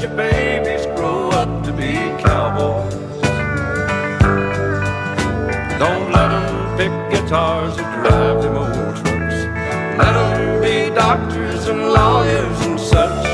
your babies grow up to be cowboys. Don't let them pick guitars or drive them old trucks. Let them be doctors and lawyers and such.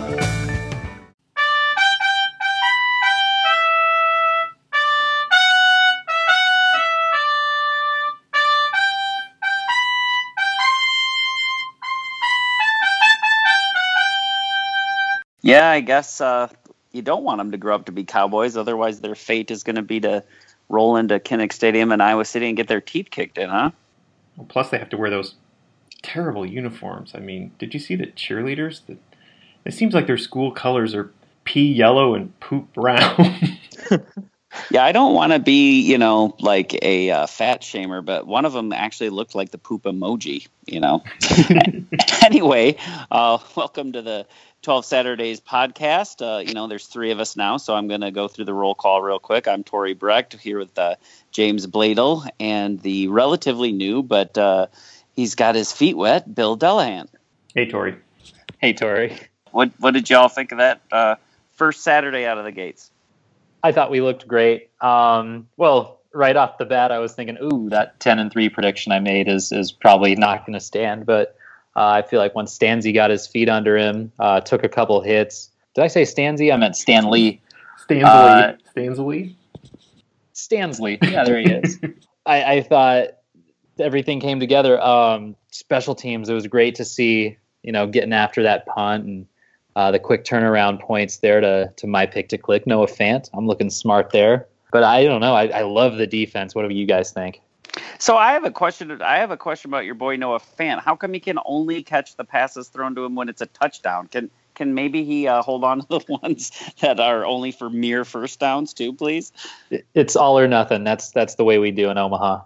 Yeah, I guess you don't want them to grow up to be cowboys. Otherwise, their fate is going to be to roll into Kinnick Stadium in Iowa City and get their teeth kicked in, huh? Well, plus, they have to wear those terrible uniforms. I mean, did you see the cheerleaders? It seems like their school colors are pea yellow and poop brown. Yeah, I don't want to be, like a fat shamer, but one of them actually looked like the poop emoji, Anyway, welcome to the 12 Saturdays podcast. There's three of us now, so I'm going to go through the roll call real quick. I'm Tori Brecht here with James Bladel and the relatively new, but he's got his feet wet, Bill Delahan. Hey, Tori. Hey, Tori. What did y'all think of that first Saturday out of the gates? I thought we looked great. Well, right off the bat, I was thinking, ooh, that 10-3 prediction I made is probably not going to stand. But I feel like once Stanley got his feet under him, took a couple hits. Did I say Stanley? I meant Stanley. Stanley. Stanley. Yeah, there he is. I thought everything came together. Special teams, it was great to see, getting after that punt and the quick turnaround points there to my pick to click. Noah Fant. I'm looking smart there. But I don't know. I love the defense. What do you guys think? So I have a question about your boy Noah Fant. How come he can only catch the passes thrown to him when it's a touchdown? Can maybe he hold on to the ones that are only for mere first downs too, please? It's all or nothing. That's the way we do in Omaha.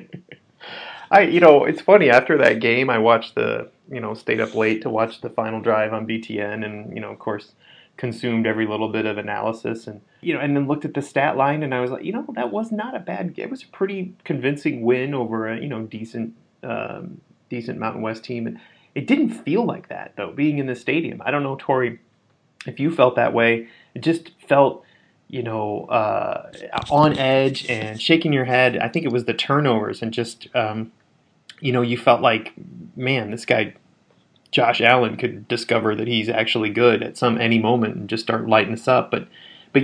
It's funny. After that game, I watched stayed up late to watch the final drive on BTN, and of course, consumed every little bit of analysis, and then looked at the stat line, and I was like, that was not a bad game. It was a pretty convincing win over a decent Mountain West team. And it didn't feel like that though, being in the stadium. I don't know, Tori, if you felt that way. It just felt on edge and shaking your head. I think it was the turnovers and just you felt like, man, this guy Josh Allen could discover that he's actually good at any moment and just start lighting us up. But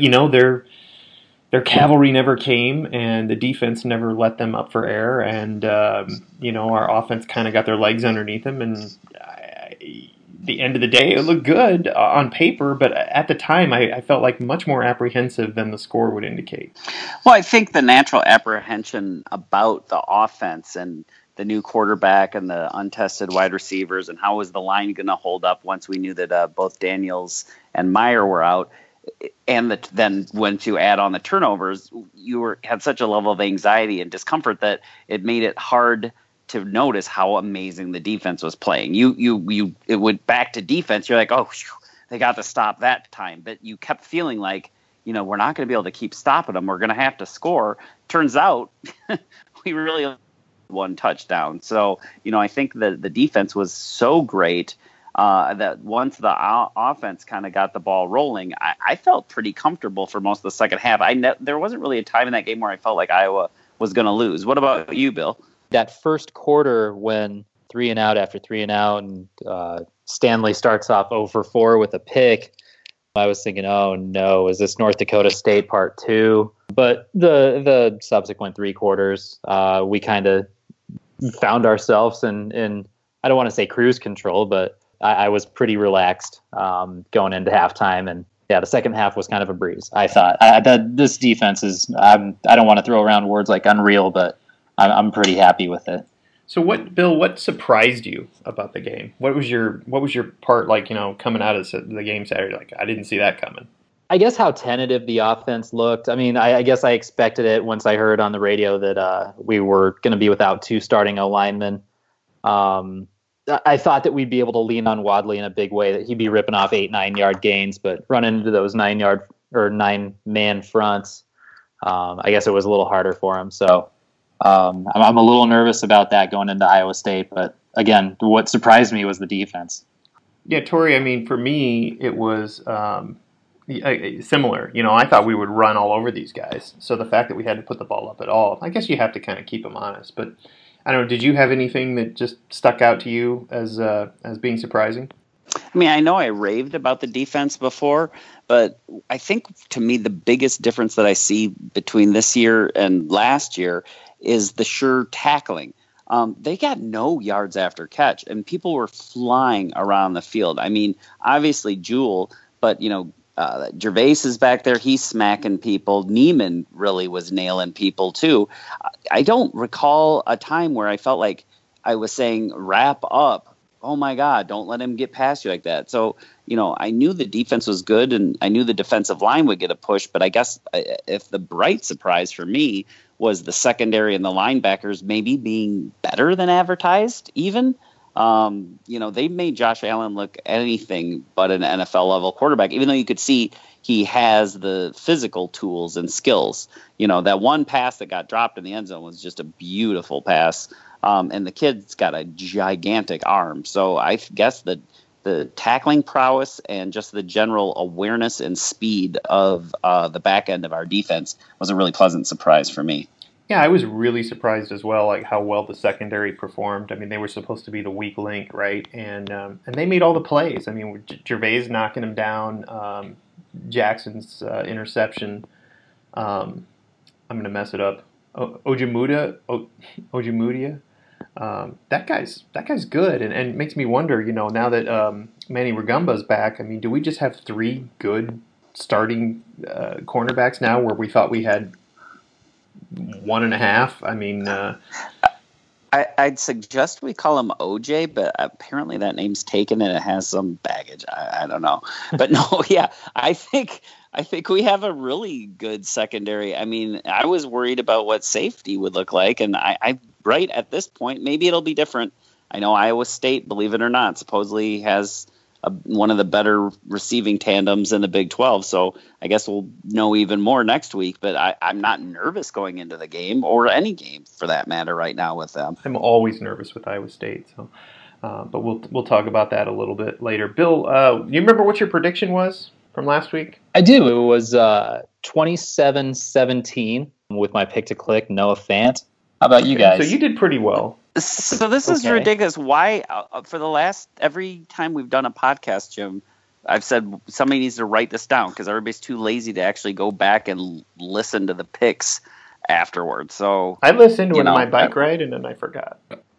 their cavalry never came, and the defense never let them up for air, and our offense kind of got their legs underneath them, and the end of the day, it looked good on paper, but at the time, I felt like much more apprehensive than the score would indicate. Well, I think the natural apprehension about the offense and the new quarterback and the untested wide receivers and how was the line going to hold up once we knew that both Daniels and Meyer were out, and then once you add on the turnovers, you had such a level of anxiety and discomfort that it made it hard to notice how amazing the defense was playing. It went back to defense. You're like, oh, they got to stop that time. But you kept feeling like, we're not going to be able to keep stopping them. We're going to have to score. Turns out we really one touchdown. So, I think the defense was so great that once the offense kind of got the ball rolling, I felt pretty comfortable for most of the second half. There wasn't really a time in that game where I felt like Iowa was going to lose. What about you, Bill? That first quarter when 3 and out after 3 and out, and Stanley starts off 0 for 4 with a pick, I was thinking, oh no, is this North Dakota State part 2? But the subsequent 3 quarters, we kind of found ourselves in I don't want to say cruise control, but I was pretty relaxed going into halftime, and yeah, the second half was kind of a breeze. I thought this defense is I don't want to throw around words like unreal, but I'm pretty happy with it. So what surprised you about the game? What was your part like, coming out of the game Saturday? Like, I didn't see that coming. I guess how tentative the offense looked. I mean, I guess I expected it once I heard on the radio that we were going to be without 2 starting O-linemen. I thought that we'd be able to lean on Wadley in a big way, that he'd be ripping off 8-9 yard gains, but running into those 9-man fronts, I guess it was a little harder for him. So I'm a little nervous about that going into Iowa State. But again, what surprised me was the defense. Yeah, Tori, I mean, for me, it was, similar. I thought we would run all over these guys. So the fact that we had to put the ball up at all, I guess you have to kind of keep them honest. But I don't know. Did you have anything that just stuck out to you as being surprising? I mean, I know I raved about the defense before, but I think to me the biggest difference that I see between this year and last year is the sure tackling. They got no yards after catch, and people were flying around the field. I mean, obviously Jewell, but Gervais is back there. He's smacking people. Neiman really was nailing people too. I don't recall a time where I felt like I was saying, wrap up. Oh my God, don't let him get past you like that. So, I knew the defense was good and I knew the defensive line would get a push, but I guess if the bright surprise for me was the secondary and the linebackers maybe being better than advertised even. They made Josh Allen look anything but an NFL level quarterback, even though you could see he has the physical tools and skills. That one pass that got dropped in the end zone was just a beautiful pass. And the kid's got a gigantic arm. So I guess the tackling prowess and just the general awareness and speed of the back end of our defense was a really pleasant surprise for me. Yeah, I was really surprised as well, like how well the secondary performed. I mean, they were supposed to be the weak link, right? And they made all the plays. I mean, Gervais knocking him down, Jackson's interception. I'm going to mess it up. Ojemudia. That guy's good, and it makes me wonder. Now that Manny Rugumba's back, I mean, do we just have three good starting cornerbacks now, where we thought we had 1.5? I mean, I'd suggest we call him OJ, but apparently that name's taken and it has some baggage. I don't know, but no, yeah, I think we have a really good secondary. I mean, I was worried about what safety would look like, and I right at this point, maybe it'll be different. I know Iowa State, believe it or not, supposedly has one of the better receiving tandems in the Big 12. So I guess we'll know even more next week. But I'm not nervous going into the game, or any game for that matter, right now with them. I'm always nervous with Iowa State. So, but we'll talk about that a little bit later. Bill, you remember what your prediction was from last week? I do. It was 27-17 with my pick to click, Noah Fant. How about you guys? So you did pretty well. So this is ridiculous. Why, for the last, every time we've done a podcast, Jim, I've said somebody needs to write this down because everybody's too lazy to actually go back and listen to the picks afterwards. So I listened to my bike ride and then I forgot.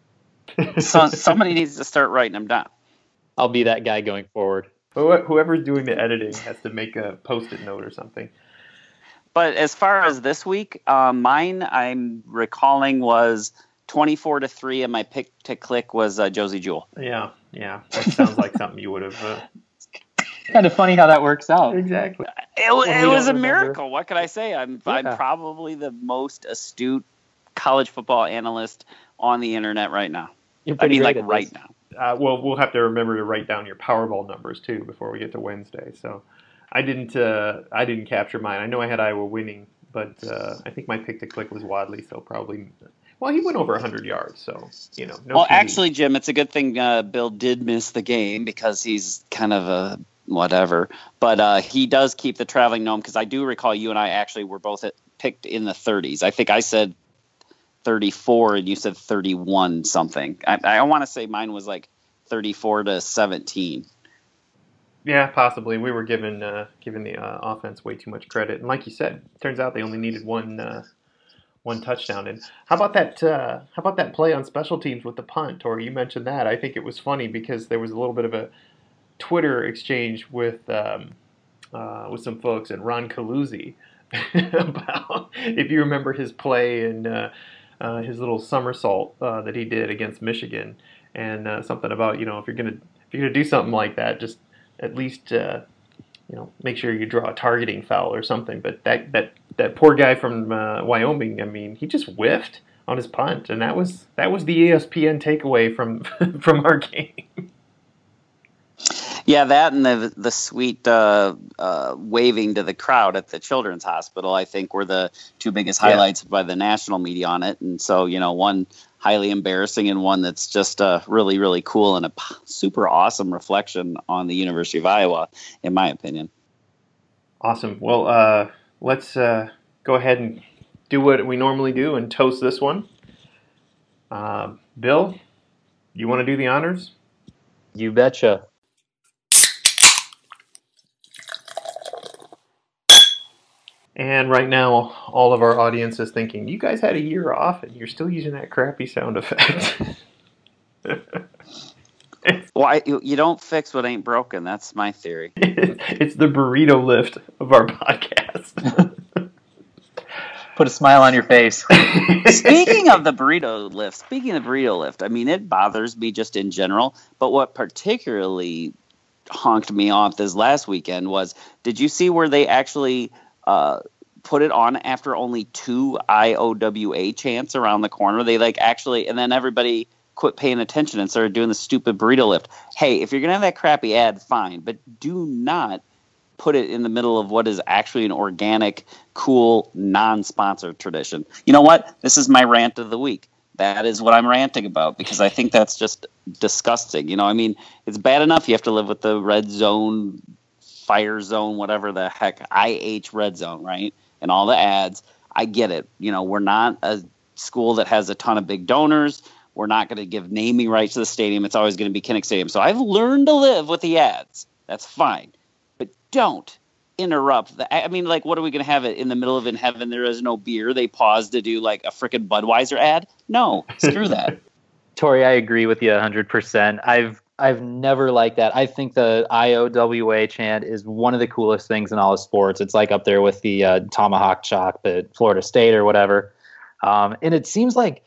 So somebody needs to start writing them down. I'll be that guy going forward. Whoever's doing the editing has to make a Post-it note or something. But as far as this week, mine, I'm recalling, was 24-3, and my pick to click was Josie Jewell. Yeah, that sounds like something you would have. Kind of funny how that works out. Exactly. It was a miracle. What could I say? I'm probably the most astute college football analyst on the internet right now. Right now. Well, we'll have to remember to write down your Powerball numbers too before we get to Wednesday. So I didn't capture mine. I know I had Iowa winning, but I think my pick to click was Wadley, so probably. Well, he went over 100 yards, so no. Well, TV. Actually, Jim, it's a good thing Bill did miss the game because he's kind of a whatever. But he does keep the traveling gnome, because I do recall you and I actually were both picked in the 30s. I think I said 34 and you said 31 something. I want to say mine was like 34-17. Yeah, possibly. We were given the offense way too much credit, and like you said, it turns out they only needed one touchdown. And how about that play on special teams with the punt? Or you mentioned that. I think it was funny because there was a little bit of a Twitter exchange with some folks and Ron Caluzzi about, if you remember his play and his little somersault that he did against Michigan, and something about if you're gonna do something like that, just at least make sure you draw a targeting foul or something. But that poor guy from Wyoming, I mean, he just whiffed on his punt, and that was the ESPN takeaway from our game. Yeah, that and the sweet waving to the crowd at the Children's Hospital, I think, were the two biggest highlights by the national media on it. And so, one highly embarrassing and one that's just really, really cool and a super awesome reflection on the University of Iowa, in my opinion. Awesome. Well, let's go ahead and do what we normally do and toast this one. Bill, you want to do the honors? You betcha. And right now, all of our audience is thinking, you guys had a year off and you're still using that crappy sound effect. Well, you don't fix what ain't broken. That's my theory. It's the burrito lift of our podcast. Put a smile on your face. Speaking of the burrito lift, I mean, it bothers me just in general. But what particularly honked me off this last weekend was, did you see where they actually put it on after only 2 IOWA chants around the corner? They and then everybody quit paying attention and started doing the stupid burrito lift. Hey, if you're going to have that crappy ad, fine, but do not put it in the middle of what is actually an organic, cool, non-sponsored tradition. You know what? This is my rant of the week. That is what I'm ranting about, because I think that's just disgusting. You know, I mean, it's bad enough you have to live with the red zone, fire zone, whatever the heck, IH red zone, right? And all the ads. I get it. You know, we're not a school that has a ton of big donors. We're not going to give naming rights to the stadium. It's always going to be Kinnick Stadium. So I've learned to live with the ads. That's fine. But don't interrupt. I mean, like, what are we going to have it in the middle of In Heaven There Is No Beer? They pause to do, like, a frickin' Budweiser ad? No, screw that. Tori, I agree with you 100%. I've never liked that. I think the IOWA chant is one of the coolest things in all of sports. It's like up there with the Tomahawk Chop at Florida State or whatever. And it seems like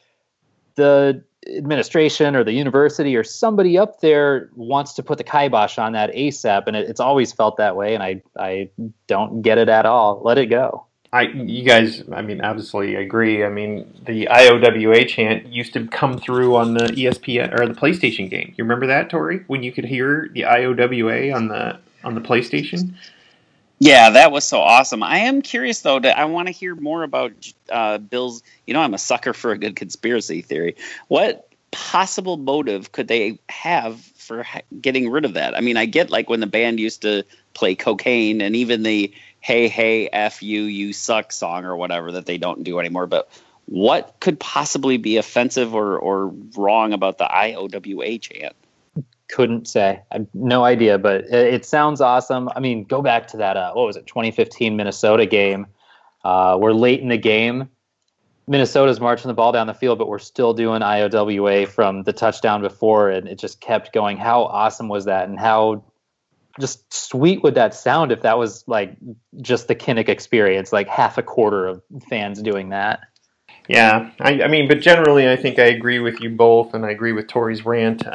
the administration or the university or somebody up there wants to put the kibosh on that ASAP, and it's always felt that way, and I don't get it at all. Let it go. You guys, I mean, obviously agree. I mean, the IOWA chant used to come through on the ESPN or the PlayStation game. You remember that, Tori? When you could hear the IOWA on the PlayStation? Yeah, that was so awesome. I am curious, though, I want to hear more about Bill's. You know, I'm a sucker for a good conspiracy theory. What possible motive could they have for getting rid of that? I mean, I get, like, when the band used to play cocaine and even the "Hey, hey, F you, you suck" song or whatever that they don't do anymore. But what could possibly be offensive or wrong about the IOWA chant? Couldn't say. I have no idea, but it sounds awesome. I mean, go back to that, 2015 Minnesota game. We're late in the game. Minnesota's marching the ball down the field, but we're still doing IOWA from the touchdown before, and it just kept going. How awesome was that, and how just sweet would that sound if that was, like, just the Kinnick experience, like half a quarter of fans doing that? Yeah, I mean, but generally, I think I agree with you both, and I agree with Tori's rant.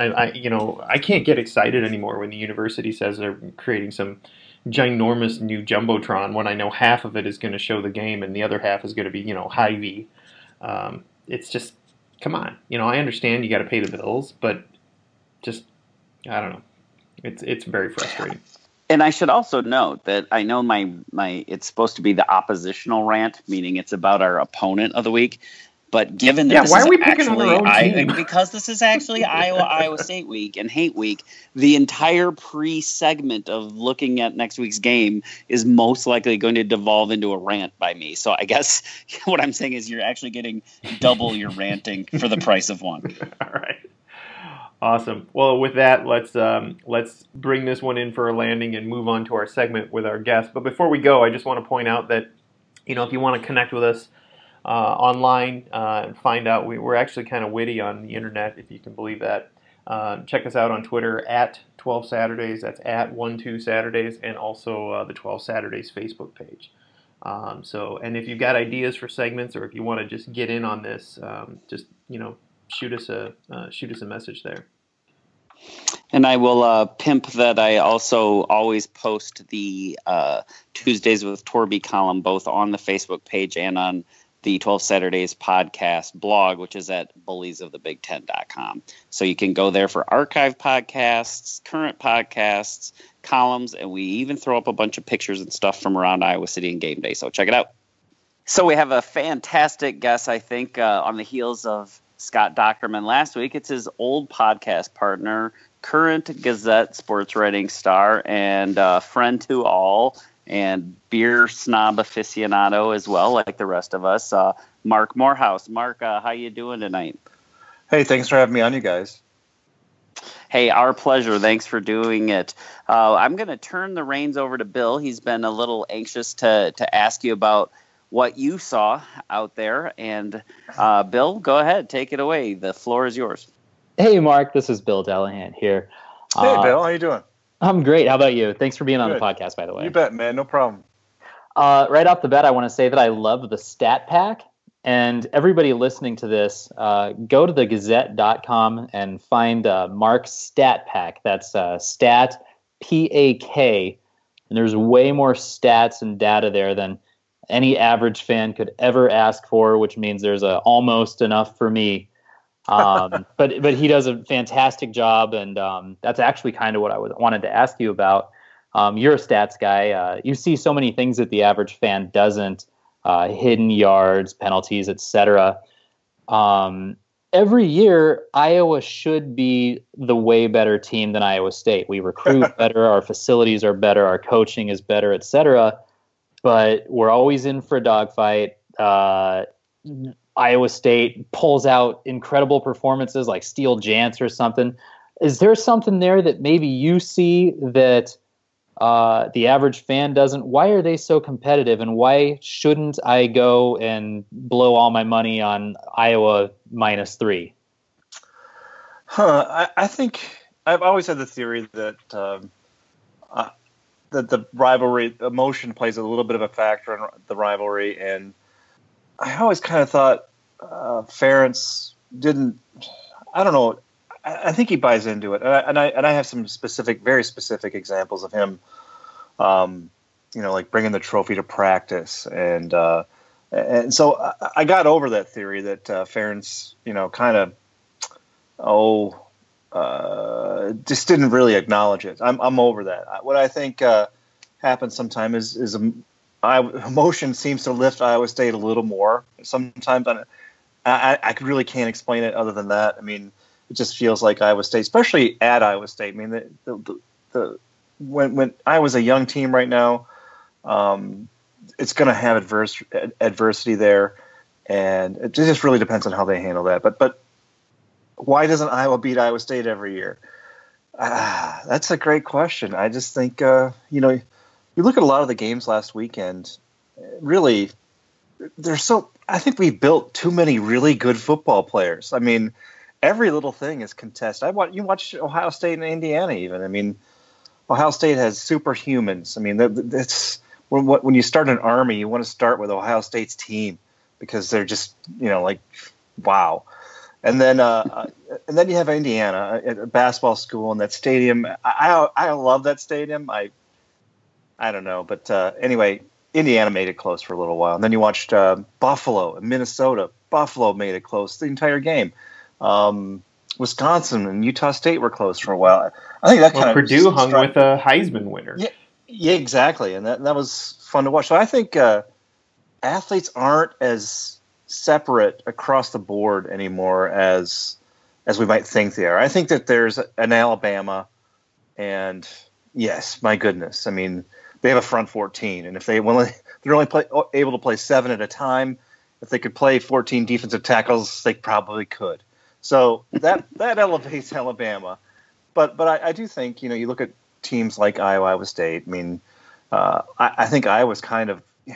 I can't get excited anymore when the university says they're creating some ginormous new jumbotron when I know half of it is going to show the game and the other half is going to be, Hy-Vee. It's just, come on. I understand you got to pay the bills, but just, I don't know. It's very frustrating. And I should also note that I know my it's supposed to be the oppositional rant, meaning it's about our opponent of the week. But given that why are we picking on our own team? Because this is actually Iowa State week and hate week, the entire pre-segment of looking at next week's game is most likely going to devolve into a rant by me. So I guess what I'm saying is you're actually getting double your ranting for the price of one. All right. Awesome. Well, with that, let's bring this one in for a landing and move on to our segment with our guest. But before we go, I just want to point out that, if you want to connect with us online and find out, we're actually kind of witty on the internet, if you can believe that. Check us out on Twitter at 12 Saturdays. That's at 12 Saturdays, and also the 12 Saturdays Facebook page. And if you've got ideas for segments, or if you want to just get in on this, shoot us a message there. And I will pimp that I also always post the Tuesdays with Torby column both on the Facebook page and on the 12 Saturdays podcast blog, which is at bulliesofthebig10.com. So you can go there for archive podcasts, current podcasts, columns, and we even throw up a bunch of pictures and stuff from around Iowa City and game day. So check it out. So we have a fantastic guest, I think, on the heels of Scott Dochterman last week. It's his old podcast partner, current Gazette sports writing star and friend to all, and beer snob aficionado as well, like the rest of us, Mark Morehouse. Mark, how you doing tonight? Hey, thanks for having me on, you guys. Hey, our pleasure. Thanks for doing it. I'm going to turn the reins over to Bill. He's been a little anxious to ask you about what you saw out there. And Bill, go ahead. Take it away. The floor is yours. Hey, Mark. This is Bill Dellahan here. Hey, Bill. How you doing? I'm great. How about you? Thanks for being on Good. the podcast, by the way. You bet, man. No problem. Right off the bat, I want to say that I love the Stat Pack. And everybody listening to this, go to thegazette.com and find Mark's Stat Pack. That's Stat P-A-K. And there's way more stats and data there than any average fan could ever ask for, which means there's almost enough for me. But he does a fantastic job, and that's actually kind of what I wanted to ask you about. You're a stats guy. You see so many things that the average fan doesn't. Hidden yards, penalties, etc. Every year, Iowa should be the way better team than Iowa State. We recruit better, our facilities are better, our coaching is better, etc. But we're always in for a dogfight. Iowa State pulls out incredible performances like Steele Jantz or something. Is there something there that maybe you see that the average fan doesn't? Why are they so competitive, and why shouldn't I go and blow all my money on Iowa -3? I think I've always had the theory that that the rivalry emotion plays a little bit of a factor in the rivalry, and I always kind of thought Ferentz didn't. I don't know. I think he buys into it, and I have some very specific examples of him, like bringing the trophy to practice, and so I got over that theory that Ferentz, kind of, just didn't really acknowledge it. I'm over that. What I think happens sometimes is emotion seems to lift Iowa State a little more. Sometimes I really can't explain it other than that. I mean, it just feels like Iowa State, especially at Iowa State. I mean, when Iowa's a young team right now, it's going to have adversity there, and it just really depends on how they handle that. But why doesn't Iowa beat Iowa State every year? That's a great question. I just think you look at a lot of the games last weekend. Really, I think we built too many really good football players. I mean, every little thing is contested. You watch Ohio State and Indiana even. I mean, Ohio State has superhumans. I mean, it's when you start an army, you want to start with Ohio State's team because they're just, wow. And then you have Indiana, a basketball school, and that stadium. I love that stadium. I don't know, but anyway, Indiana made it close for a little while. And then you watched Buffalo and Minnesota. Buffalo made it close the entire game. Wisconsin and Utah State were close for a while. I think that kind of Purdue hung with a Heisman winner. Yeah, exactly, and that was fun to watch. So I think athletes aren't as separate across the board anymore as we might think they are. I think that there's an Alabama, and yes, my goodness, I mean, they have a front 14, and if they're only able to play 7 at a time, if they could play 14 defensive tackles, they probably could. So that elevates Alabama. But I do think, you look at teams like Iowa State. I mean, I think Iowa State's kind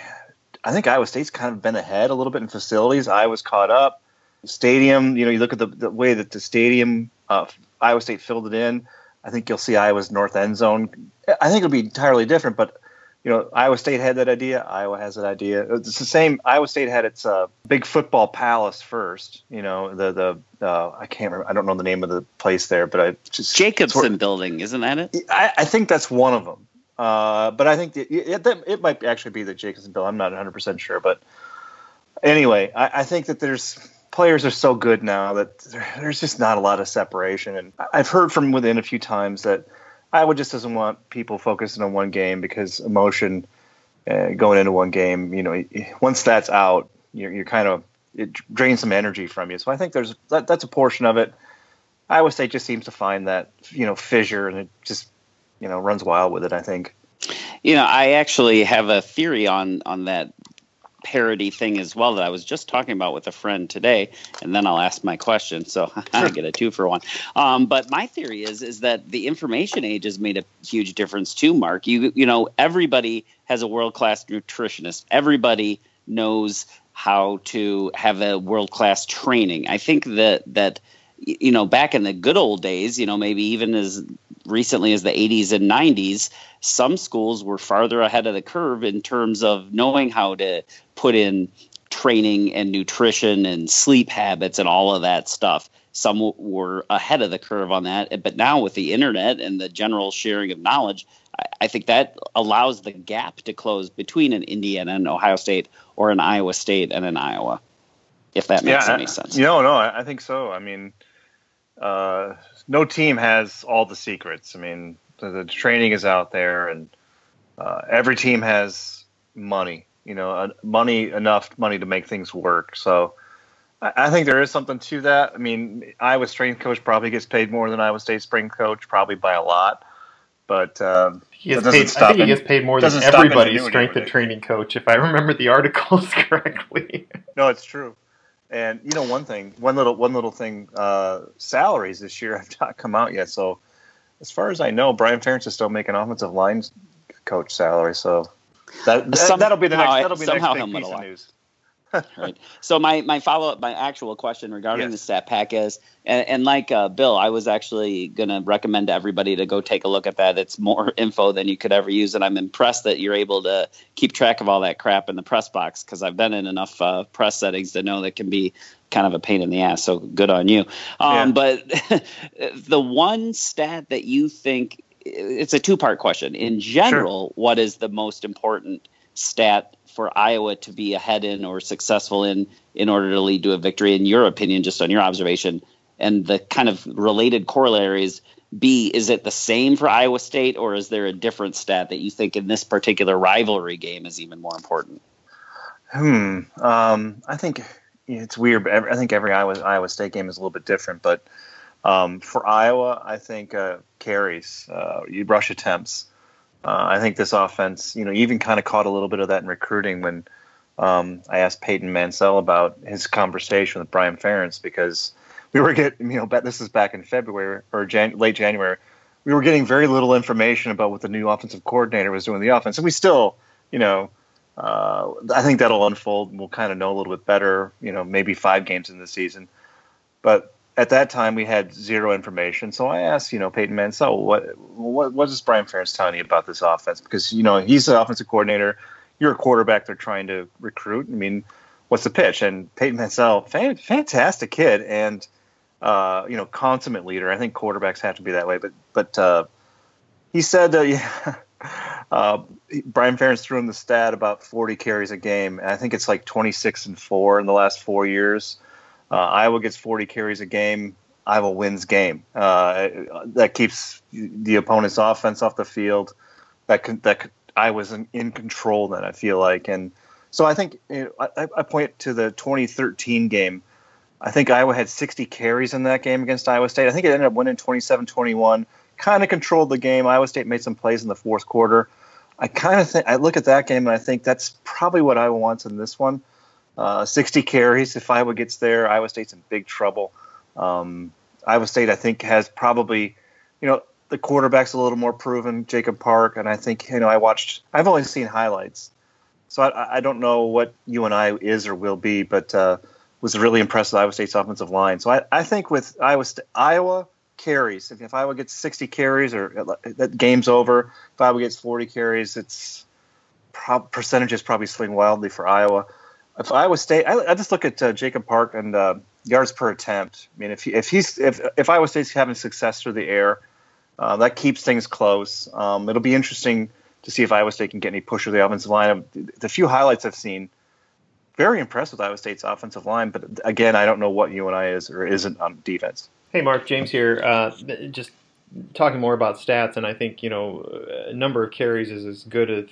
of been ahead a little bit in facilities. Iowa's caught up. Stadium, you look at the way that the stadium, Iowa State filled it in. I think you'll see Iowa's north end zone. I think it'll be entirely different, but Iowa State had that idea. Iowa has that idea. It's the same. Iowa State had its big football palace first. I can't remember. I don't know the name of the place there, but Jacobson Building, isn't that it? I think that's one of them. But I think it might actually be the Jacobson Building. I'm not 100% sure, but anyway, I think that players are so good now that there's just not a lot of separation. And I've heard from within a few times that Iowa just doesn't want people focusing on one game because emotion going into one game, once that's out, you're kind of, it drains some energy from you. So I think that's a portion of it. Iowa State just seems to find that fissure, and it just runs wild with it, I think. I actually have a theory on that parody thing as well that I was just talking about with a friend today, and then I'll ask my question. So I get a 2-for-1. But my theory is that the information age has made a huge difference too, Mark. Everybody has a world-class nutritionist. Everybody knows how to have a world-class training. I think that back in the good old days, maybe even as recently as the 80s and 90s, some schools were farther ahead of the curve in terms of knowing how to put in training and nutrition and sleep habits and all of that stuff. Some were ahead of the curve on that. But now with the internet and the general sharing of knowledge, I think that allows the gap to close between an Indiana and Ohio State or an Iowa State and an Iowa, if that makes any sense. No, I think so. I mean, no team has all the secrets. I mean, the training is out there, and every team has money. Enough money to make things work. So I think there is something to that. I mean, Iowa's strength coach probably gets paid more than Iowa State's strength coach, probably by a lot. But I think he gets paid more than everybody's strength and training coach, if I remember the articles correctly. No, it's true. And one little thing, salaries this year have not come out yet. So as far as I know, Brian Ferentz is still making offensive line coach salary. So that'll be the next big piece of news. Right. So my follow-up, my actual question regarding the stat pack is, and like Bill, I was actually going to recommend to everybody to go take a look at that. It's more info than you could ever use, and I'm impressed that you're able to keep track of all that crap in the press box, because I've been in enough press settings to know that can be kind of a pain in the ass. So good on you. But the one stat that you think, it's a two-part question. In general, what is the most important stat for Iowa to be ahead in or successful in order to lead to a victory, in your opinion, just on your observation? And the kind of related corollaries, B, is it the same for Iowa State, or is there a different stat that you think in this particular rivalry game is even more important? I think it's weird. I think every Iowa State game is a little bit different, but for Iowa, I think carries, rush attempts. I think this offense, even kind of caught a little bit of that in recruiting when I asked Peyton Mansell about his conversation with Brian Ferentz, because we were getting, this is back in February or late January, we were getting very little information about what the new offensive coordinator was doing in the offense. And we still, I think that'll unfold and we'll kind of know a little bit better, maybe 5 games in the season. But at that time, we had zero information. So I asked, Peyton Mansell, what is Brian Ferentz telling you about this offense? Because, he's the offensive coordinator. You're a quarterback they're trying to recruit. I mean, what's the pitch? And Peyton Mansell, fantastic kid and, consummate leader. I think quarterbacks have to be that way. But he said, Brian Ferentz threw in the stat about 40 carries a game. And I think it's like 26-4 in the last 4 years. Iowa gets 40 carries a game. Iowa wins game. That keeps the opponent's offense off the field. Iowa's in control then, I feel like. And so I think I point to the 2013 game. I think Iowa had 60 carries in that game against Iowa State. I think it ended up winning 27-21. Kind of controlled the game. Iowa State made some plays in the fourth quarter. I kind of think I look at that game and I think that's probably what Iowa wants in this one. 60 carries. If Iowa gits there, Iowa State's in big trouble. Iowa State, I think, has probably, the quarterback's a little more proven, Jacob Park, and I think, I've only seen highlights, so I don't know what UNI is or will be, but was really impressed with Iowa State's offensive line. So I think with Iowa carries, if Iowa gets 60 carries, or that game's over. If Iowa gets 40 carries, it's percentages probably swing wildly for Iowa. If Iowa State, I just look at Jacob Park and yards per attempt. I mean, if Iowa State's having success through the air, that keeps things close. It'll be interesting to see if Iowa State can get any push with the offensive line. The few highlights I've seen, very impressed with Iowa State's offensive line. But again, I don't know what UNI is or isn't on defense. Hey, Mark, James here. Just talking more about stats, and I think a number of carries is as good as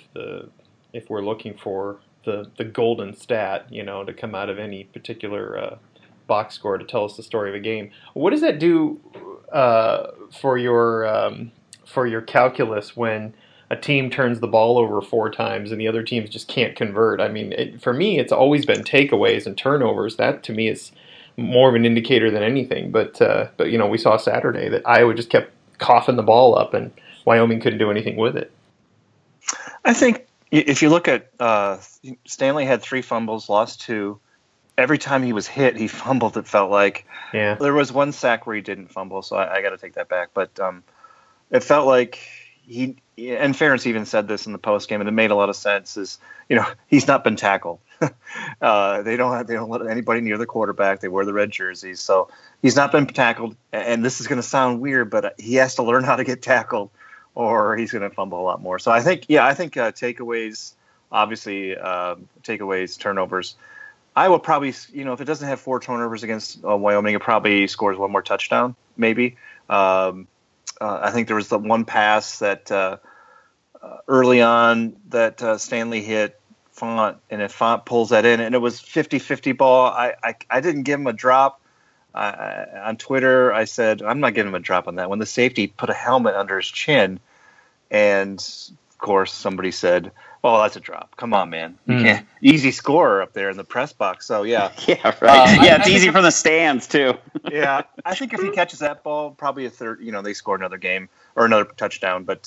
if we're looking for the golden stat, to come out of any particular box score to tell us the story of a game. What does that do for your calculus when a team turns the ball over 4 times and the other teams just can't convert? I mean, for me, it's always been takeaways and turnovers. That to me is more of an indicator than anything. But we saw Saturday that Iowa just kept coughing the ball up and Wyoming couldn't do anything with it. I think if you look at Stanley had 3 fumbles, lost 2. Every time he was hit, he fumbled. It felt like. Yeah. There was one sack where he didn't fumble, so I got to take that back. But it felt like he. And Ferentz even said this in the post game, and it made a lot of sense. Is he's not been tackled. They don't let anybody near the quarterback. They wear the red jerseys, so he's not been tackled. And this is going to sound weird, but he has to learn how to get tackled, or he's going to fumble a lot more. So I think takeaways, obviously takeaways, turnovers. Iowa probably, if it doesn't have 4 turnovers against Wyoming, it probably scores 1 more touchdown, maybe. I think there was the one pass that early on that Stanley hit Font, and if Font pulls that in, and it was 50-50 ball, I didn't give him a drop. On Twitter, I said, I'm not giving him a drop on that one. The safety put a helmet under his chin, and of course somebody said, "Oh, that's a drop. Come on, man. You can't." Easy scorer up there in the press box. So, yeah. Yeah, right. It's easy from the stands, too. Yeah. I think if he catches that ball, probably a third, they score another game or another touchdown. But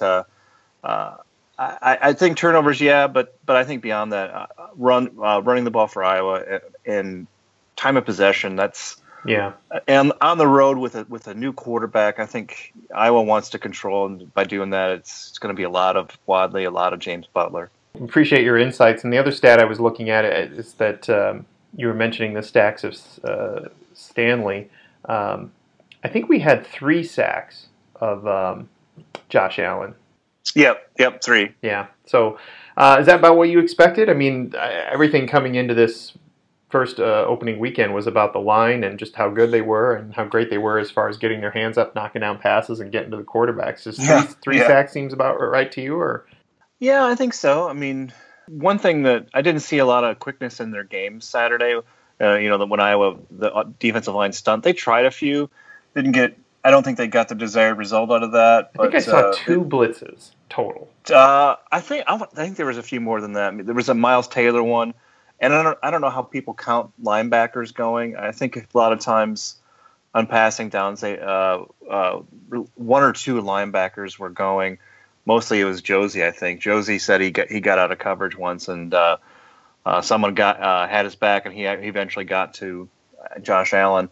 I think turnovers, yeah. But I think beyond that, running the ball for Iowa and time of possession, that's. Yeah. And on the road with a new quarterback, I think Iowa wants to control. And by doing that, it's going to be a lot of Wadley, a lot of James Butler. Appreciate your insights. And the other stat I was looking at is that you were mentioning the sacks of Stanley. I think we had 3 sacks of Josh Allen. Yep, 3. Yeah. So is that about what you expected? I mean, everything coming into this first opening weekend was about the line and just how good they were and how great they were as far as getting their hands up, knocking down passes, and getting to the quarterbacks. Just three sacks seems about right to you, or? Yeah, I think so. I mean, one thing that I didn't see a lot of quickness in their game Saturday. When Iowa, the defensive line stunt, they tried a few, didn't get. I don't think they got the desired result out of that. I think I saw 2 blitzes total. I think there was a few more than that. I mean, there was a Miles Taylor one. And I don't know how people count linebackers going. I think a lot of times on passing downs, 1 or 2 linebackers were going. Mostly it was Josie, I think. Josie said he got out of coverage once, and someone had his back, and he eventually got to Josh Allen.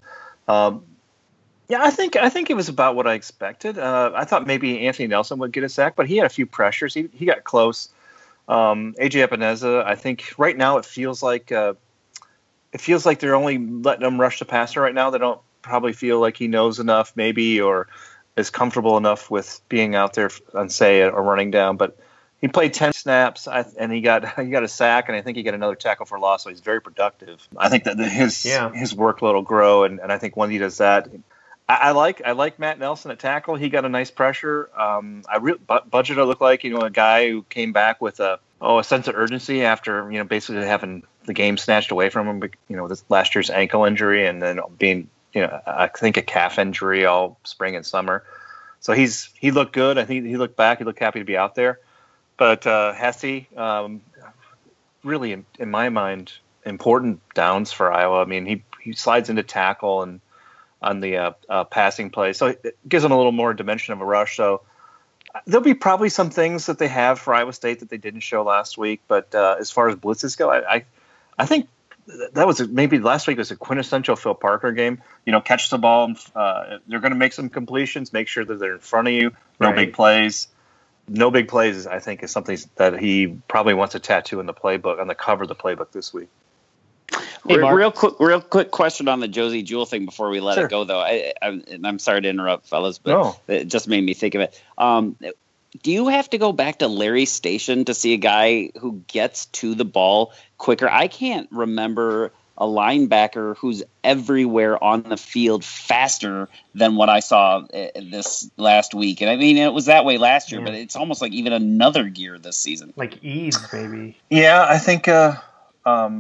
I think it was about what I expected. I thought maybe Anthony Nelson would get a sack, but he had a few pressures. He got close. AJ Epineza, I think right now it feels like they're only letting him rush the passer right now. They don't probably feel like he knows enough, maybe, or is comfortable enough with being out there on, say, a running down. But he played 10 snaps, and he got a sack, and I think he got another tackle for loss. So he's very productive. I think that his workload will grow, and I think when he does that. I like Matt Nelson at tackle. He got a nice pressure. Budgeta looked like a guy who came back with a sense of urgency after basically having the game snatched away from him. This last year's ankle injury, and then being I think a calf injury all spring and summer. So he looked good. I think he looked back. He looked happy to be out there. But Hesse, really in my mind, important downs for Iowa. I mean, he slides into tackle and on the passing play. So it gives them a little more dimension of a rush. So there'll be probably some things that they have for Iowa State that they didn't show last week. But as far as blitzes go, I think that was maybe last week was a quintessential Phil Parker game. Catch the ball. They're going to make some completions. Make sure that they're in front of you. No big plays. No big plays, I think, is something that he probably wants to tattoo in the playbook, on the cover of the playbook this week. Hey, real quick question on the Josie Jewell thing before we let it go, though. I'm sorry to interrupt, fellas, but it just made me think of it. Do you have to go back to Larry Station to see a guy who gets to the ball quicker? I can't remember a linebacker who's everywhere on the field faster than what I saw this last week. And I mean, it was that way last year, but it's almost like even another gear this season. Like ease, maybe. Yeah, I think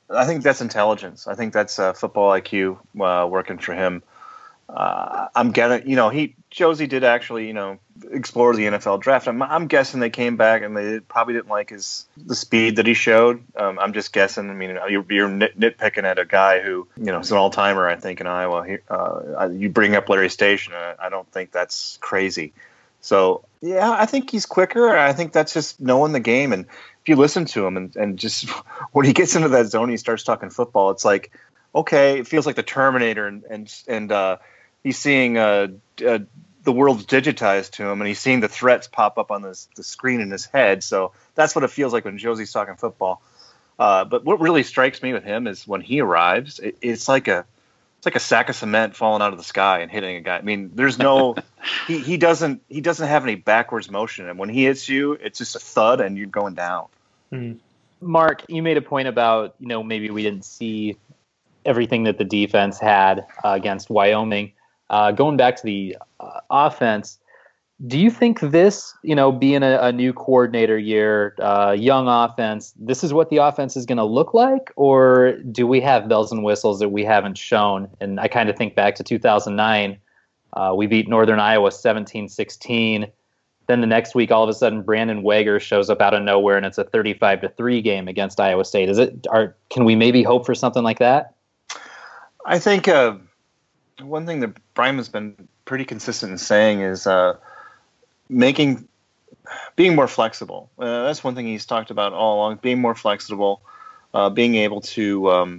I think that's intelligence. I think that's football IQ working for him. I'm getting, Josie did actually, explore the NFL draft. I'm guessing they came back and they probably didn't like the speed that he showed. I'm just guessing. I mean, you're nitpicking at a guy who, is an all timer, I think, in Iowa. You bring up Larry Station. I don't think that's crazy. So yeah, I think he's quicker. I think that's just knowing the game. And if you listen to him and just when he gets into that zone, he starts talking football. It's like, okay, it feels like the Terminator, and he's seeing the world's digitized to him, and he's seeing the threats pop up on the screen in his head. So that's what it feels like when Josie's talking football. But what really strikes me with him is when he arrives, it's like a sack of cement falling out of the sky and hitting a guy. I mean, there's no he doesn't have any backwards motion, and when he hits you, it's just a thud and you're going down. Mm-hmm. Mark, you made a point about maybe we didn't see everything that the defense had against Wyoming. Going back to the offense, do you think this, being a new coordinator year, young offense, this is what the offense is going to look like? Or do we have bells and whistles that we haven't shown? And I kind of think back to 2009. We beat Northern Iowa 17-16. Then the next week, all of a sudden, Brandon Wager shows up out of nowhere, and it's a 35-3 game against Iowa State. Can we maybe hope for something like that? I think one thing that Brian has been pretty consistent in saying is being more flexible. That's one thing he's talked about all along, being more flexible, being able to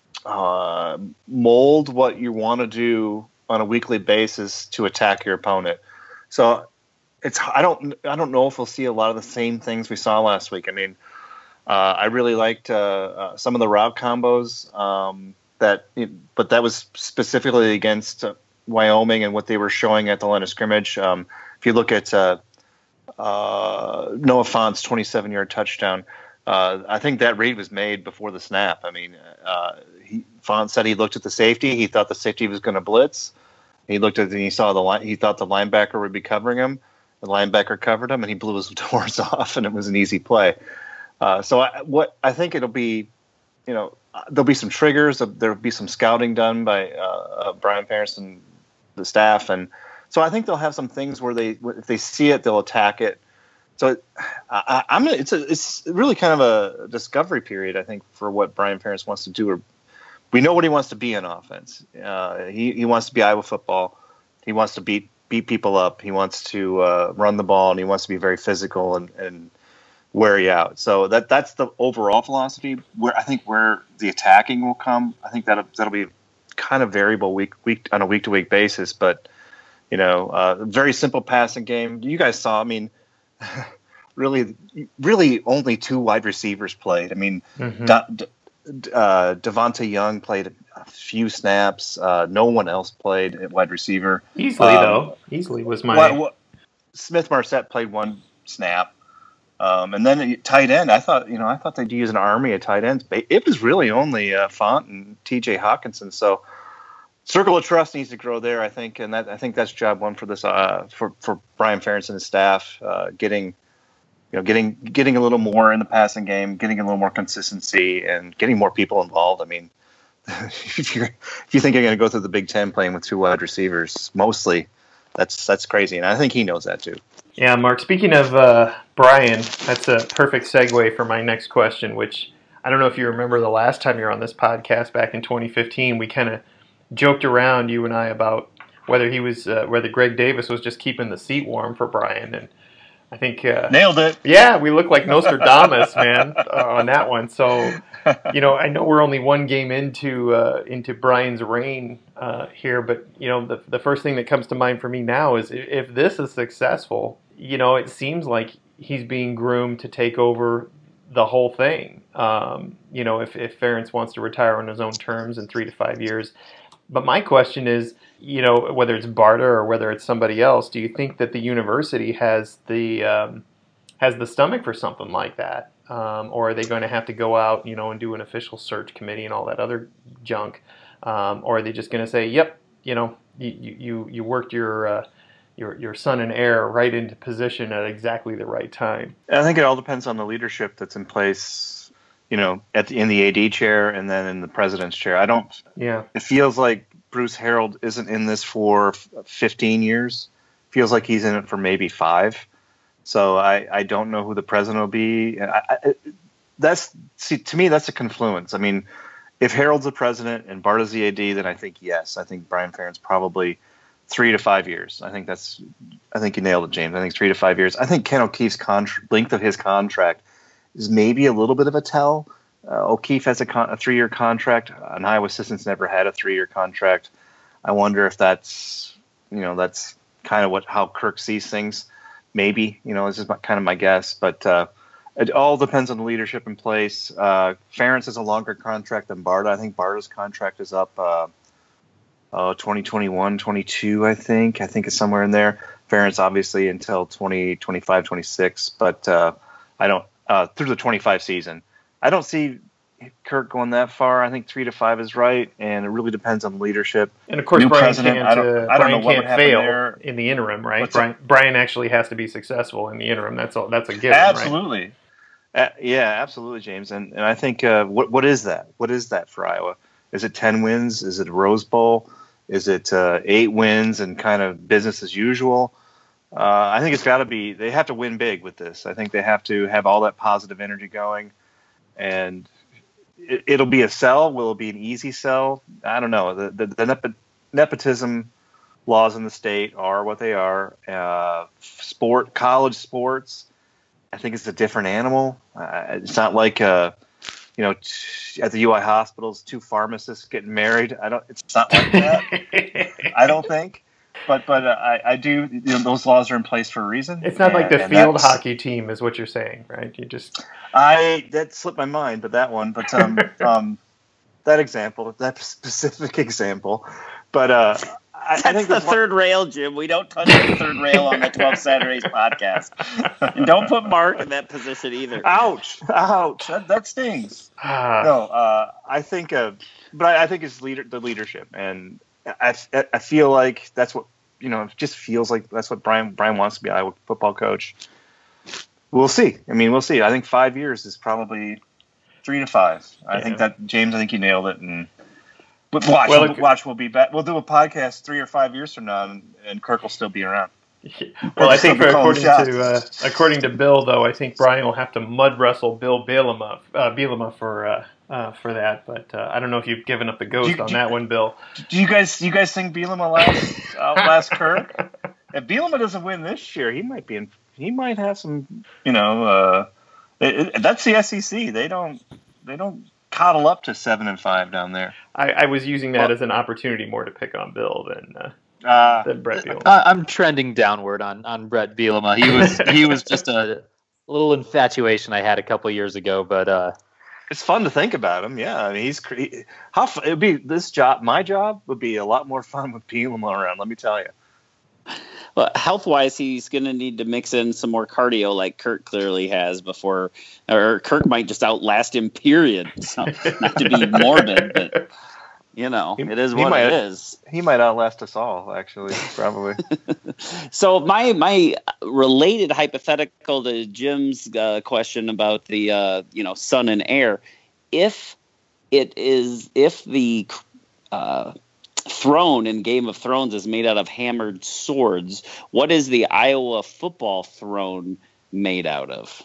mold what you want to do on a weekly basis to attack your opponent. So I don't know if we'll see a lot of the same things we saw last week. I mean, I really liked some of the route combos, but that was specifically against Wyoming and what they were showing at the line of scrimmage. If you look at Noah Fant's 27-yard touchdown, I think that read was made before the snap. I mean, Font said he looked at the safety. He thought the safety was going to blitz. He looked at it and he saw the line. He thought the linebacker would be covering him. The linebacker covered him, and he blew his doors off, and it was an easy play. So I think it'll be, there'll be some triggers. There'll be some scouting done by Brian Ferentz and the staff, and so I think they'll have some things where if they see it, they'll attack it. So it's really kind of a discovery period, I think, for what Brian Ferentz wants to do. We know what he wants to be in offense. He wants to be Iowa football. He wants to beat people up. He wants to run the ball, and he wants to be very physical and wear you out. So that's the overall philosophy. Where the attacking will come, I think that'll be kind of variable week on a week-to-week basis. But very simple passing game. You guys saw. I mean, really only two wide receivers played. I mean, Devontae Young played a few snaps. No one else played at wide receiver. Easily was my. Smith Marset played one snap. And then tight end, I thought they'd use an army of tight ends. It was really only Font and T.J. Hawkinson. So circle of trust needs to grow there, I think, and I think that's job one for this for Brian Ferentz and his staff, getting a little more in the passing game, getting a little more consistency, and getting more people involved. I mean, if you think you're going to go through the Big Ten playing with two wide receivers, mostly, that's crazy, and I think he knows that too. Yeah, Mark, speaking of Brian, that's a perfect segue for my next question, which I don't know if you remember the last time you were on this podcast back in 2015, we kind of joked around, you and I, about whether Greg Davis was just keeping the seat warm for Brian, and I think nailed it. Yeah, we look like Nostradamus, man, on that one. So, I know we're only one game into Brian's reign here, but the first thing that comes to mind for me now is if this is successful, it seems like he's being groomed to take over the whole thing. If Ferentz wants to retire on his own terms in 3 to 5 years. But my question is, whether it's Barta or whether it's somebody else, do you think that the university has the stomach for something like that? Or are they going to have to go out, and do an official search committee and all that other junk? Or are they just going to say, yep, you worked your son and heir right into position at exactly the right time? I think it all depends on the leadership that's in place in the AD chair and then in the president's chair. It feels like Bruce Harreld isn't in this for 15 years. Feels like he's in it for maybe 5. So I don't know who the president will be. To me, that's a confluence. I mean, if Harreld's the president and Bart is the AD, then I think yes. I think Brian Ferentz probably 3 to 5 years. I think you nailed it, James. I think 3 to 5 years. I think Ken O'Keefe's length of his contract is maybe a little bit of a tell. O'Keefe has a 3-year contract. An Iowa assistant's never had a 3-year contract. I wonder if that's kind of how Kirk sees things. Maybe, this is kind of my guess, but it all depends on the leadership in place. Ferentz has a longer contract than Barta. I think Barta's contract is up 2021, 22, I think. I think it's somewhere in there. Ferentz obviously until 2025, 26, but I don't through the 25 season. I don't see Kirk going that far. I think 3 to 5 is right, and it really depends on leadership. And of course, New Brian president. can't, I don't know what would happen fail there in the interim, right? What's Brian actually has to be successful in the interim. That's all. That's a given, absolutely. Right? Yeah, absolutely, James. And I think what is that? What is that for Iowa? Is it 10 wins? Is it a Rose Bowl? Is it 8 wins and kind of business as usual? I think it's got to be. They have to win big with this. I think they have to have all that positive energy going, and it'll be a sell. Will it be an easy sell? I don't know. The nepotism laws in the state are what they are. College sports, I think it's a different animal. It's not like at the UI hospitals, 2 pharmacists getting married. It's not like that. I don't think. But I do. Those laws are in place for a reason. It's not like the field hockey team, is what you're saying, right? That slipped my mind, but that one, that specific example, but I think the third rail, Jim. We don't touch the third rail on the 12 Saturdays podcast, and don't put Mark in that position either. Ouch! That stings. No, I think, but I think it's the leadership, and I feel like that's what it just feels like that's what Brian wants to be, Iowa football coach. We'll see. We'll see. I think 5 years is probably 3 to 5. I think that, James. I think you nailed it. But watch. We'll be back. We'll do a podcast 3 or 5 years from now, and Kirk will still be around. Well, I think according to Bill, though, I think Brian will have to mud wrestle Bill Bielema for that. But I don't know if you've given up the ghost on that one, Bill. Do you guys think Bielema last Kirk? If Bielema doesn't win this year, he might have some. That's the SEC. They don't coddle up to 7-5 down there. I was using that as an opportunity more to pick on Bill than Brett Bielema. I'm trending downward on Brett Bielema. He was just a little infatuation I had a couple years ago, but it's fun to think about him. Yeah, it'd be this job. My job would be a lot more fun with Bielema around. Let me tell you. Well, health-wise, he's going to need to mix in some more cardio like Kirk clearly has before, or Kirk might just outlast him, period. So, not to be morbid, but, it is what it is. He might outlast us all, actually, probably. So my related hypothetical to Jim's question about the, sun and air, if the throne in Game of Thrones is made out of hammered swords, what is the Iowa football throne made out of?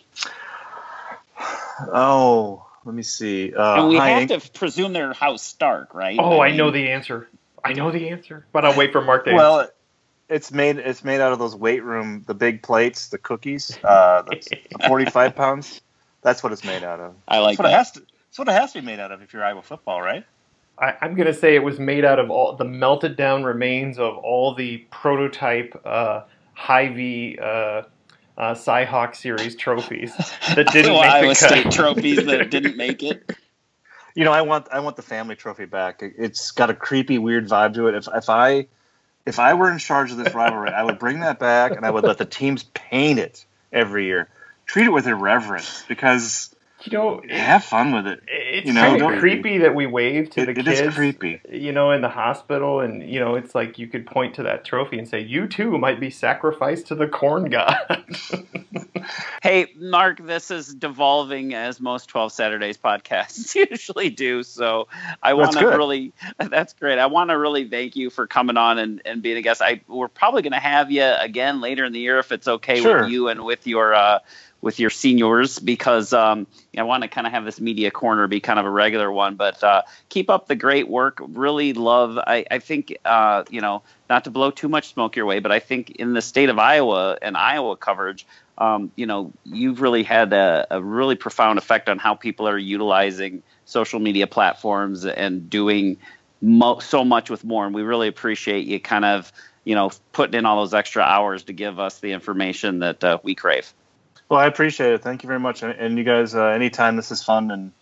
Oh, let me see. And we have to presume they're House Stark, right? Oh, I know the answer, but I'll wait for Mark to Well, it's made out of those weight room, the big plates, the cookies, the 45 pounds. That's what it's made out of. I like that. That's what it has to be made out of if you're Iowa football, right? I'm going to say it was made out of all the melted down remains of all the prototype Hy-Vee Cy-Hawk Series trophies that didn't make Iowa the cut. State trophies that didn't make it. I want the family trophy back. It's got a creepy, weird vibe to it. If I were in charge of this rivalry, I would bring that back and I would let the teams paint it every year. Treat it with irreverence because have fun with it. It's You know, kind don't- of creepy that we wave to the It kids. is creepy. You know, in the hospital, and you know, it's like you could point to that trophy and say, "You too might be sacrificed to the corn god." Hey, Mark, this is devolving as most 12 Saturdays podcasts usually do. So I want to good. really, that's great. I want to really thank you for coming on and being a guest. We're probably going to have you again later in the year if it's okay Sure. with you and with your seniors, because I want to kind of have this media corner be kind of a regular one. But keep up the great work. Really love, I think, not to blow too much smoke your way, but I think in the state of Iowa and Iowa coverage, you've really had a really profound effect on how people are utilizing social media platforms and doing so much with more. And we really appreciate you kind of, putting in all those extra hours to give us the information that we crave. Well, I appreciate it. Thank you very much. And you guys, anytime, this is fun. And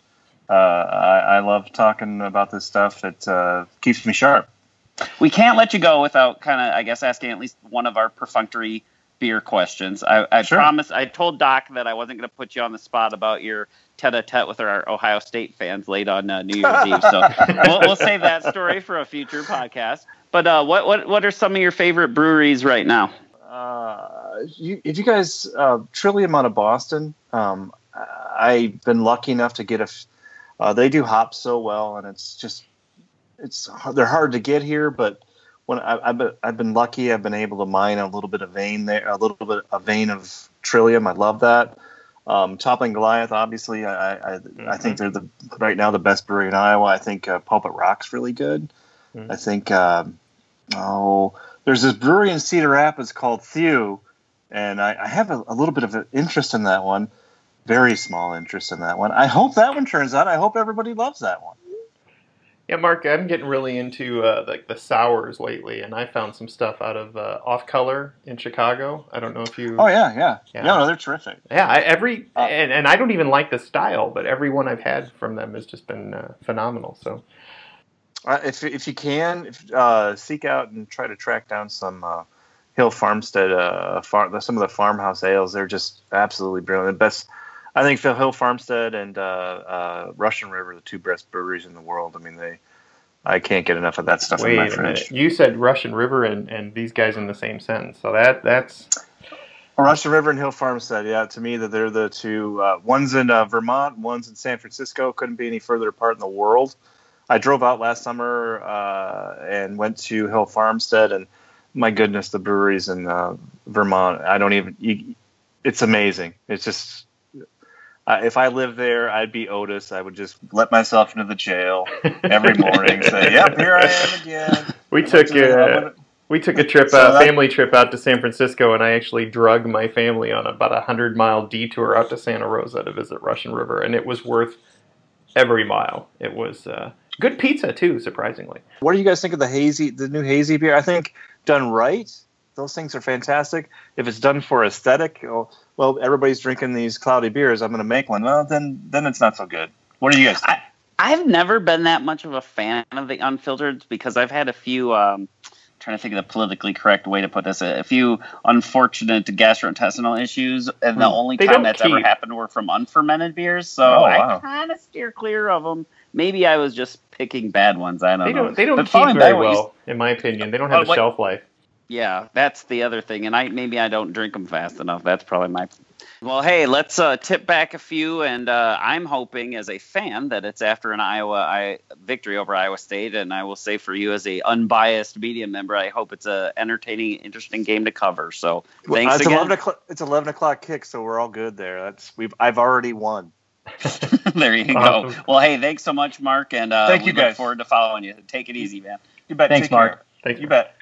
I love talking about this stuff. It keeps me sharp. We can't let you go without kind of, I guess, asking at least one of our perfunctory beer questions. I Sure. promised, I told Doc that I wasn't going to put you on the spot about your tete-a-tete with our Ohio State fans late on New Year's Eve. So we'll save that story for a future podcast. But what are some of your favorite breweries right now? If you guys, Trillium out of Boston, I've been lucky enough to get they do hops so well, and they're hard to get here, but when I've been lucky, I've been able to mine a little bit of vein there, a little bit of vein of Trillium. I love that. Toppling Goliath, obviously, I think they're right now the best brewery in Iowa. I think Pulpit Rock's really good. I think there's this brewery in Cedar Rapids called Thew, and I have a little bit of an interest in that one, very small interest in that one. I hope that one turns out. I hope everybody loves that one. Yeah, Mark, I'm getting really into like the sours lately, and I found some stuff out of Off Color in Chicago. I don't know if you. Oh yeah. No, they're terrific. Yeah, and I don't even like the style, but every one I've had from them has just been phenomenal. So, if you can, seek out and try to track down some Hill Farmstead, some of the farmhouse ales. They're just absolutely brilliant. The best. I think Hill Farmstead and Russian River are the two best breweries in the world. I mean, I can't get enough of that stuff in my wait a fridge. minute. You said Russian River and these guys in the same sentence, so that's Russian River and Hill Farmstead. Yeah, to me, that they're the two. One's in Vermont, one's in San Francisco. Couldn't be any further apart in the world. I drove out last summer and went to Hill Farmstead, and my goodness, the breweries in Vermont. It's amazing. It's just. If I lived there, I'd be Otis. I would just let myself into the jail every morning. Say, "Yep, here I am again." We took a trip, family trip out to San Francisco, and I actually drug my family on about 100-mile detour out to Santa Rosa to visit Russian River, and it was worth every mile. It was good pizza too, surprisingly. What do you guys think of the new hazy beer? I think done right, those things are fantastic. If it's done for aesthetic, well, everybody's drinking these cloudy beers. I'm going to make one. Well, then it's not so good. What do you guys think? I've never been that much of a fan of the unfiltered because I've had a few, trying to think of the politically correct way to put this, a few unfortunate gastrointestinal issues, and the only time that's ever happened were from unfermented beers, so I kind of steer clear of them. Maybe I was just picking bad ones. I don't know. They don't keep very well, in my opinion. They don't have a shelf life. Yeah, that's the other thing, and maybe I don't drink them fast enough. That's probably my. Well, hey, let's tip back a few, and I'm hoping as a fan that it's after an Iowa victory over Iowa State, and I will say for you as a unbiased media member, I hope it's a entertaining, interesting game to cover. So thanks again. It's 11 o'clock kick, so we're all good there. I've already won. There you go. Well, hey, thanks so much, Mark, and thank you guys. Look forward to following you. Take it easy, man. You bet. Thanks, Mark. Thank you. You bet.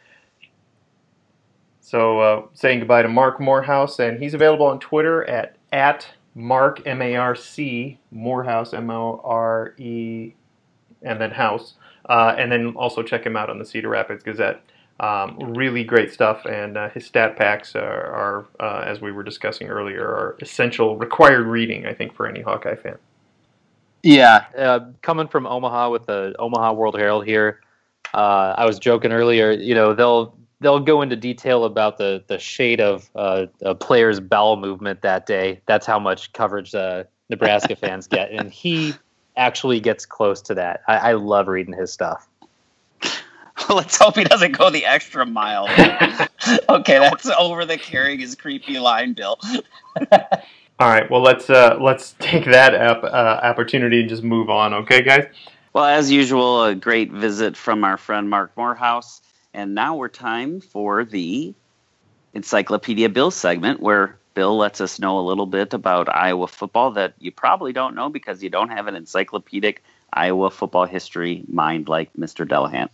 So saying goodbye to Mark Morehouse, and he's available on Twitter at Mark M-A-R-C Morehouse M-O-R-E and then House, and then also check him out on the Cedar Rapids Gazette. Really great stuff, and his stat packs are as we were discussing earlier, are essential required reading, I think, for any Hawkeye fan. Yeah, coming from Omaha with the Omaha World Herald here, I was joking earlier. They'll go into detail about the shade of a player's bowel movement that day. That's how much coverage Nebraska fans get. And he actually gets close to that. I love reading his stuff. Let's hope he doesn't go the extra mile. Okay, that's over the carrying his creepy line, Bill. All right, well, let's take that opportunity and just move on, okay, guys? Well, as usual, a great visit from our friend Mark Morehouse. And now we're time for the Encyclopedia Bill segment, where Bill lets us know a little bit about Iowa football that you probably don't know because you don't have an encyclopedic Iowa football history mind like Mr. Delahunt.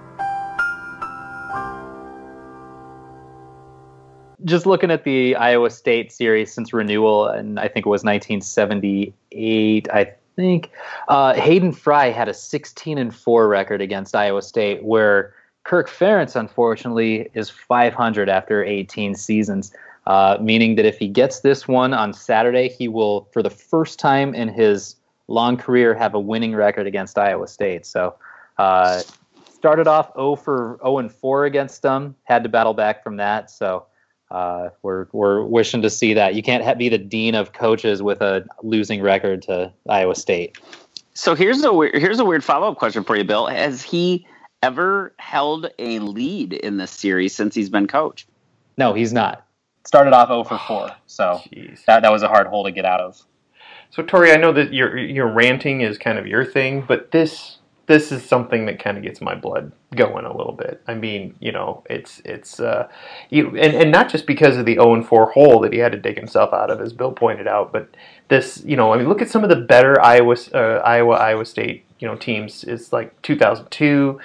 Just looking at the Iowa State series since renewal, and I think it was 1978, Hayden Fry had a 16-4 record against Iowa State, where Kirk Ferentz, unfortunately, is 500 after 18 seasons, meaning that if he gets this one on Saturday, he will, for the first time in his long career, have a winning record against Iowa State. So started off 0-4 against them, had to battle back from that. So we're wishing to see that. You can't be the dean of coaches with a losing record to Iowa State. So here's a weird follow-up question for you, Bill. Has he ever held a lead in this series since he's been coach? No, he's not. Started off 0-4, so that was a hard hole to get out of. So, Tori, I know that your ranting is kind of your thing, but this is something that kind of gets my blood going a little bit. I mean, it's and not just because of the 0-4 hole that he had to dig himself out of, as Bill pointed out, but this, look at some of the better Iowa State, teams. It's like 2002,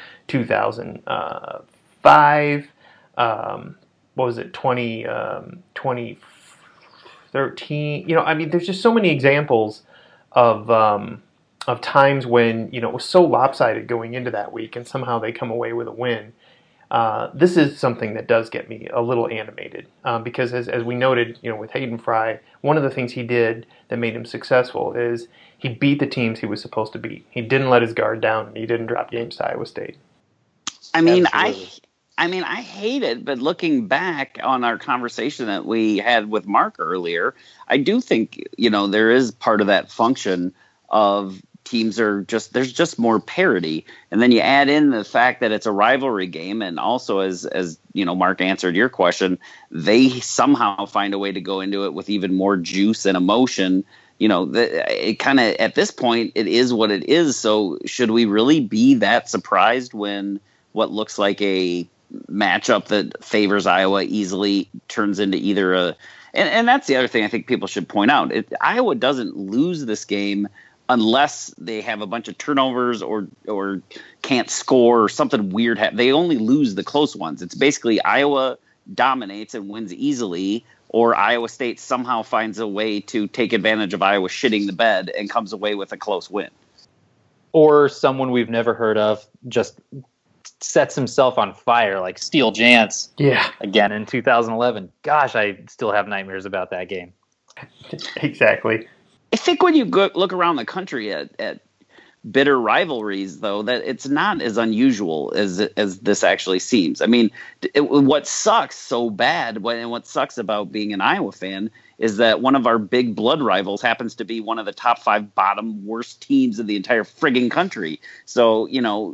2005, what was it, 2013. There's just so many examples of times when it was so lopsided going into that week, and somehow they come away with a win. This is something that does get me a little animated because, as we noted, with Hayden Fry, one of the things he did that made him successful is he beat the teams he was supposed to beat. He didn't let his guard down, and he didn't drop games to Iowa State. I hate it, but looking back on our conversation that we had with Mark earlier, I do think there is part of that function of teams there's just more parity, and then you add in the fact that it's a rivalry game, and also as Mark answered your question, they somehow find a way to go into it with even more juice and emotion. It kind of, at this point, it is what it is. So should we really be that surprised when what looks like a matchup that favors Iowa easily turns into either and that's the other thing I think people should point out. Iowa doesn't lose this game unless they have a bunch of turnovers or can't score or something weird. They only lose the close ones. It's basically Iowa dominates and wins easily, or Iowa State somehow finds a way to take advantage of Iowa shitting the bed and comes away with a close win. Or someone we've never heard of just sets himself on fire, like Steele Jantz. Yeah. Again in 2011. Gosh, I still have nightmares about that game. Exactly. I think when you look around the country at bitter rivalries, though, that it's not as unusual as this actually seems. I mean, what sucks so bad, and what sucks about being an Iowa fan, is that one of our big blood rivals happens to be one of the top 5 bottom worst teams in the entire frigging country. So,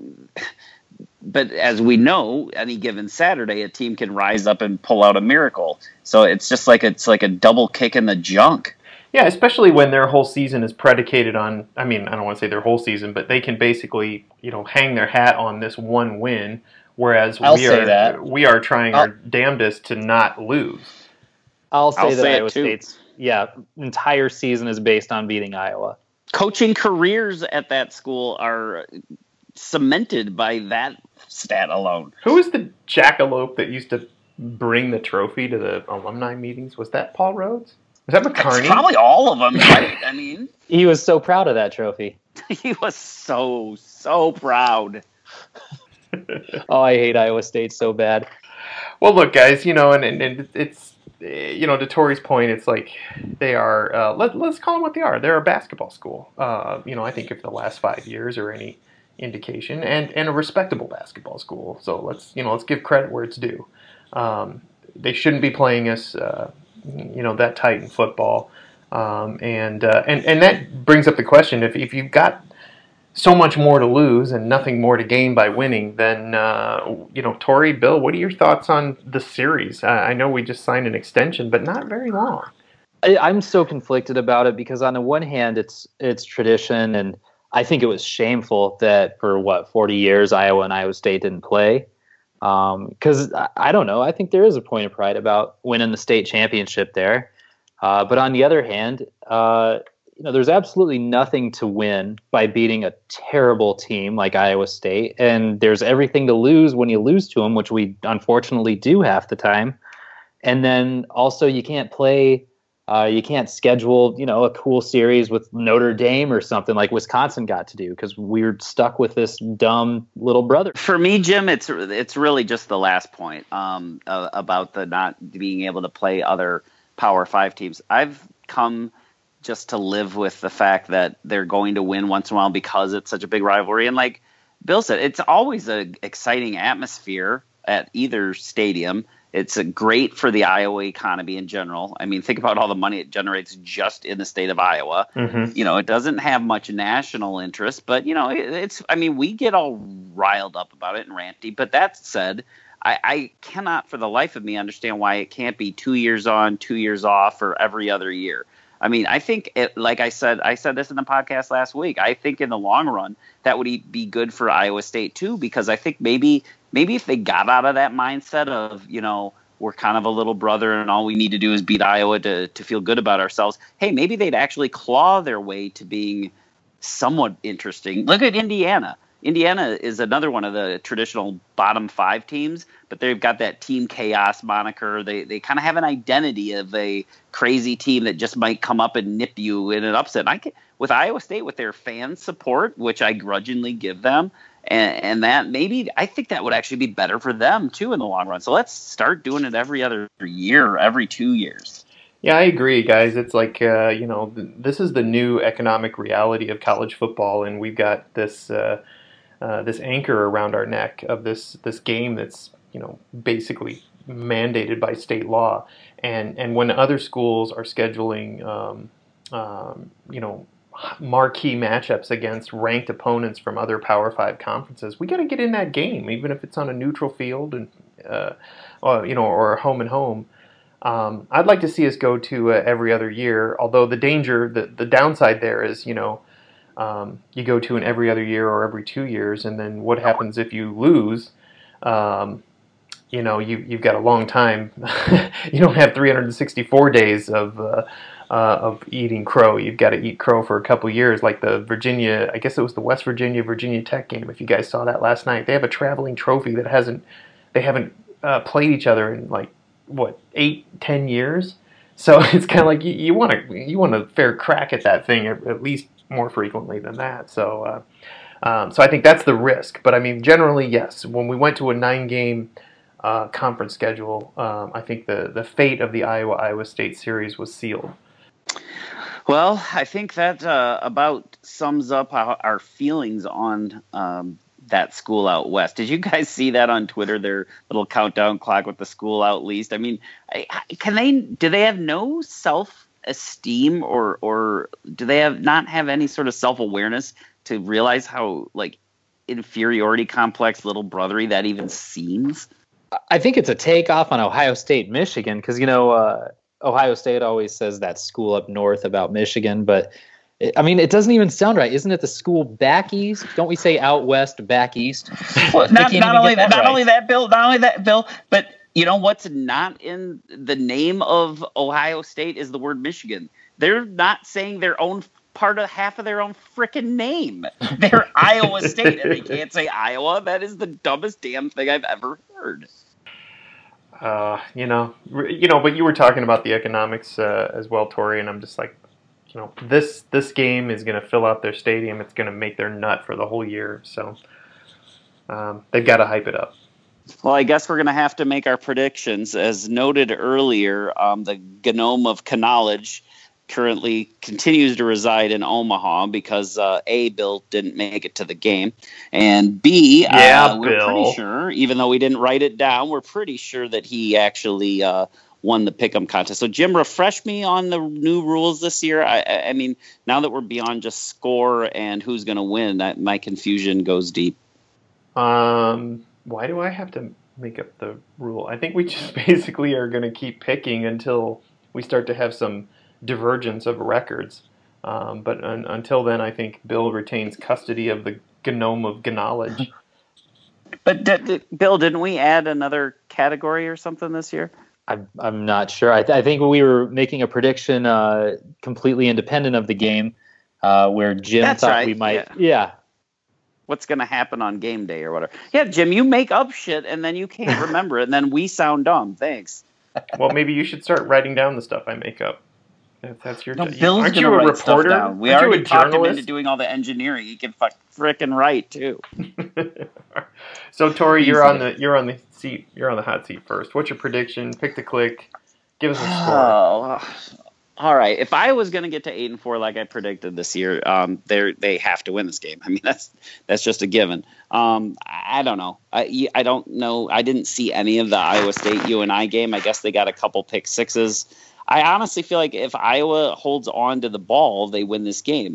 but as we know, any given Saturday, a team can rise up and pull out a miracle. So it's just like a double kick in the junk. Yeah, especially when their whole season is predicated on, I don't want to say their whole season, but they can basically, hang their hat on this one win, whereas we are trying our damnedest to not lose. I'll say Iowa State's entire season is based on beating Iowa. Coaching careers at that school are cemented by that stat alone. Who was the jackalope that used to bring the trophy to the alumni meetings? Was that Paul Rhodes? Was that McCarney? It's probably all of them, right? I mean, he was so proud of that trophy. He was so proud. Oh, I hate Iowa State so bad. Well, look, guys, and it's, to Tori's point, it's like they are, let's call them what they are. They're a basketball school. I think if the last 5 years are any indication, and a respectable basketball school. So let's give credit where it's due. They shouldn't be playing us, that tight in football. And that brings up the question: if you've got so much more to lose and nothing more to gain by winning, then, Tori, Bill, what are your thoughts on the series? I know we just signed an extension, but not very long. I'm so conflicted about it because on the one hand, it's tradition, and I think it was shameful that for 40 years Iowa and Iowa State didn't play. Because I don't know, I think there is a point of pride about winning the state championship there. But on the other hand, there's absolutely nothing to win by beating a terrible team like Iowa State, and there's everything to lose when you lose to them, which we unfortunately do half the time. And then also you can't schedule, a cool series with Notre Dame or something like Wisconsin got to do because we're stuck with this dumb little brother. For me, Jim, it's really just the last point about the not being able to play other Power 5 teams. I've come just to live with the fact that they're going to win once in a while because it's such a big rivalry. And like Bill said, it's always an exciting atmosphere at either stadium. It's great for the Iowa economy in general. I mean, think about all the money it generates just in the state of Iowa. Mm-hmm. It doesn't have much national interest, but, we get all riled up about it and ranty. But that said, I cannot for the life of me understand why it can't be 2 years on, 2 years off, or every other year. I mean, I think, like I said this in the podcast last week, I think in the long run that would be good for Iowa State too, because I think maybe if they got out of that mindset of, we're kind of a little brother and all we need to do is beat Iowa to feel good about ourselves, hey, maybe they'd actually claw their way to being somewhat interesting. Look at Indiana. Indiana is another one of the traditional bottom 5 teams, but they've got that Team Chaos moniker. They kind of have an identity of a crazy team that just might come up and nip you in an upset. With Iowa State, with their fan support, which I grudgingly give them, and that maybe I think that would actually be better for them too in the long run. So let's start doing it every other year, every 2 years. Yeah, I agree, guys. It's like, this is the new economic reality of college football, and we've got this anchor around our neck of this game that's basically mandated by state law, and when other schools are scheduling marquee matchups against ranked opponents from other Power 5 conferences, we got to get in that game, even if it's on a neutral field and or home and home. I'd like to see us go to every other year, although the downside there is you go to an every other year or every 2 years, and then what happens if you lose? You've got a long time. You don't have 364 days of eating crow. You've got to eat crow for a couple years, like the Virginia. I guess it was the West Virginia Tech game. If you guys saw that last night, they have a traveling trophy that they haven't played each other in 8-10 years. So it's kind of like you want a fair crack at that thing at least more frequently than that. So I think that's the risk. But I mean, generally, yes. When we went to a 9-game conference schedule, I think the fate of the Iowa State series was sealed. Well, I think that about sums up our feelings on that school out west. Did you guys see that on Twitter? Their little countdown clock with the school out least. I mean, do they have no self-esteem or do they not have any sort of self-awareness to realize how inferiority complex little brothery that even seems? I think it's a takeoff on Ohio State, Michigan, because Ohio State always says that school up north about Michigan, but it doesn't even sound right. Isn't it the school back east? Don't we say out west, back east? Well, not only that, Bill, but what's not in the name of Ohio State is the word Michigan. They're not saying their own part of half of their own frickin' name. They're Iowa State, and they can't say Iowa. That is the dumbest damn thing I've ever heard. But you were talking about the economics as well, Tori, and I'm just like, this game is going to fill out their stadium. It's going to make their nut for the whole year. So they've got to hype it up. Well, I guess we're going to have to make our predictions. As noted earlier, the Gnome of Knowledge currently continues to reside in Omaha because A, Bill didn't make it to the game, and B, we're pretty sure, even though we didn't write it down, we're pretty sure that he actually won the pick'em contest. So Jim, refresh me on the new rules this year. I mean, now that we're beyond just score and who's going to win, my confusion goes deep. Why do I have to make up the rule? I think we just basically are going to keep picking until we start to have some divergence of records. But until then, I think Bill retains custody of the Gnome of Knowledge. But Bill, didn't we add another category or something this year? I'm not sure. I think we were making a prediction completely independent of the game, where Jim thought we might. Yeah. What's going to happen on game day or whatever? Yeah, Jim, you make up shit and then you can't remember it, and then we sound dumb. Thanks. Well, maybe you should start writing down the stuff I make up. If that's your job. Bill's Aren't you a reporter? Down. We already talked him into doing all the engineering. He can frickin' write too. So Tori, you're on the seat. You're on the hot seat first. What's your prediction? Pick the click. Give us a score. All right. If I was going to get to 8-4 like I predicted this year, they have to win this game. I mean, that's just a given. I don't know. I don't know. I didn't see any of the Iowa State UNI game. I guess they got a couple pick sixes. I honestly feel like if Iowa holds on to the ball, they win this game.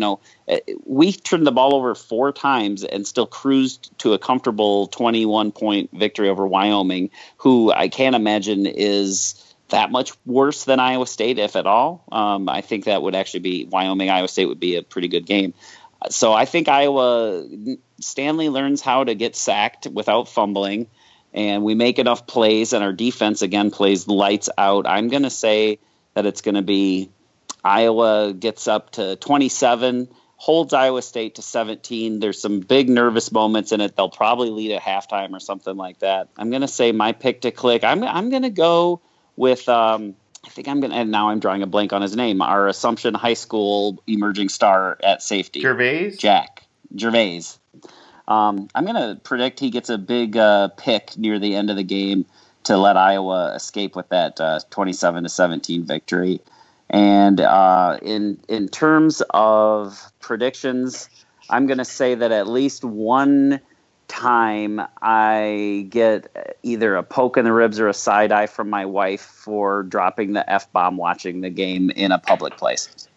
We turned the ball over 4 times and still cruised to a comfortable 21-point victory over Wyoming, who I can't imagine is that much worse than Iowa State, if at all. I think that would actually be Wyoming-Iowa State would be a pretty good game. So I think Stanley learns how to get sacked without fumbling, and we make enough plays, and our defense, again, plays lights out. I'm going to say that it's going to be Iowa gets up to 27, holds Iowa State to 17. There's some big nervous moments in it. They'll probably lead at halftime or something like that. I'm going to say my pick to click. I'm going to go with I think I'm going to, and now I'm drawing a blank on his name, our Assumption High School emerging star at safety. Jack Gervais. I'm going to predict he gets a big pick near the end of the game to let Iowa escape with that 27-17 victory. And in terms of predictions, I'm going to say that at least one time I get either a poke in the ribs or a side eye from my wife for dropping the F-bomb watching the game in a public place.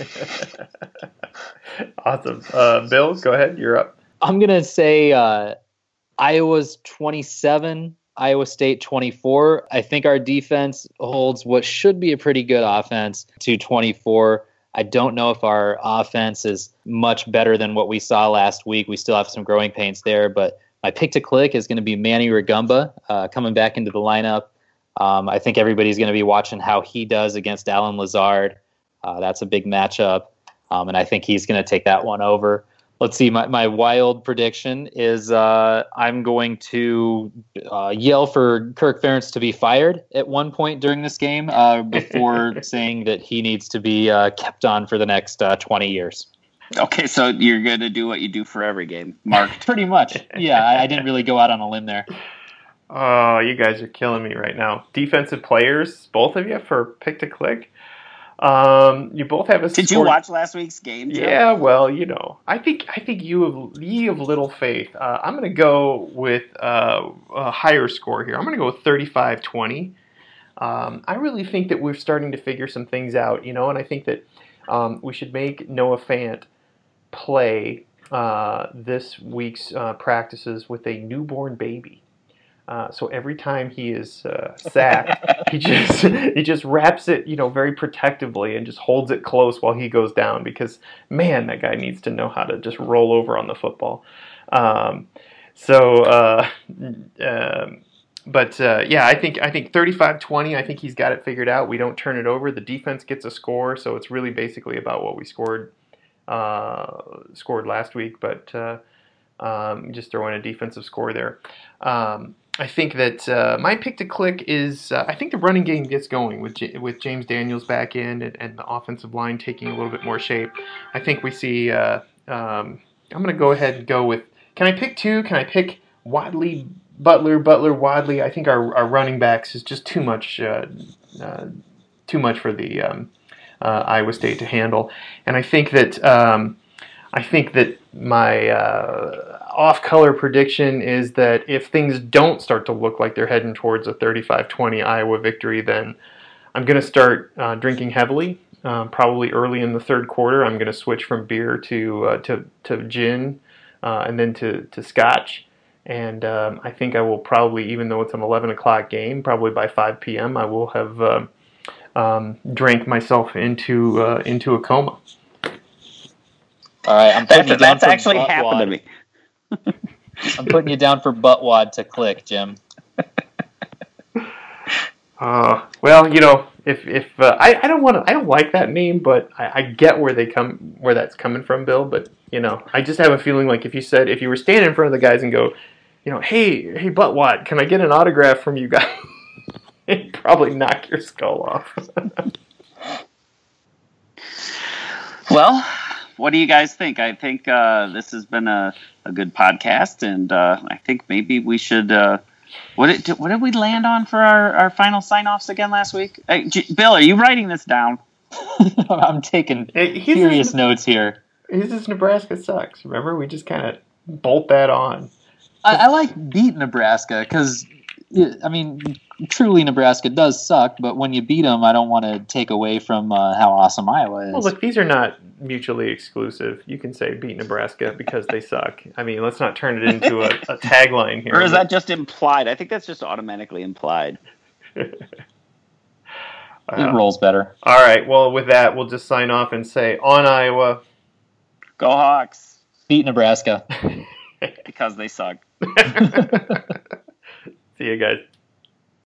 Awesome. Bill, go ahead. You're up. I'm going to say Iowa's 27, Iowa State 24. I think our defense holds what should be a pretty good offense to 24. I don't know if our offense is much better than what we saw last week. We still have some growing pains there, but my pick to click is going to be Manny Rugamba coming back into the lineup. I think everybody's going to be watching how he does against Alan Lazard. That's a big matchup, and I think he's going to take that one over. Let's see, my wild prediction is I'm going to yell for Kirk Ferentz to be fired at one point during this game before saying that he needs to be kept on for the next 20 years. Okay, so you're going to do what you do for every game, Mark. Pretty much. Yeah, I didn't really go out on a limb there. Oh, you guys are killing me right now. Defensive players, both of you, for pick to click. You both have a. Did you watch last week's game, Joe? Yeah, well, I think ye of little faith. I'm going to go with a higher score here. I'm going to go with 35-20. I really think that we're starting to figure some things out, and I think that we should make Noah Fant play this week's practices with a newborn baby. So every time he is sacked, he just wraps it, very protectively and just holds it close while he goes down, because man, that guy needs to know how to just roll over on the football. But I think 35-20. I think he's got it figured out. We don't turn it over. The defense gets a score, so it's really basically about what we scored last week. But just throw in a defensive score there. I think that my pick to click is I think the running game gets going with James Daniels back in and the offensive line taking a little bit more shape. I think we see I'm going to go ahead and go with, can I pick two? Can I pick Wadley, Butler, Wadley? I think our running backs is just too much for the Iowa State to handle. And I think that I think that my off-color prediction is that if things don't start to look like they're heading towards a 35-20 Iowa victory, then I'm going to start drinking heavily. Probably early in the third quarter, I'm going to switch from beer to gin, and then to scotch. And I think I will probably, even though it's an 11 o'clock game, probably by 5 p.m., I will have drank myself into a coma. All right, I'm putting you down that's for actually butt happened wad. to me. I'm putting you down for butt wad to click, Jim. Well, if I don't like that name, but I get where that's coming from, Bill. But I just have a feeling like if you were standing in front of the guys and go, hey, Buttwad, can I get an autograph from you guys? It'd probably knock your skull off. Well, what do you guys think? I think this has been a good podcast, and I think maybe we should. What did we land on for our final sign-offs again last week? Hey, Bill, are you writing this down? I'm taking serious notes here. His is Nebraska sucks. Remember, we just kind of bolt that on. I like beat Nebraska because, truly Nebraska does suck, but when you beat them, I don't want to take away from how awesome Iowa is. Well, look, these are not mutually exclusive. You can say beat Nebraska because they suck. Let's not turn it into a tagline here. Or is that just implied? I think that's just automatically implied. It rolls better. All right, well, with that, we'll just sign off and say, on Iowa. Go Hawks. Beat Nebraska. Because they suck.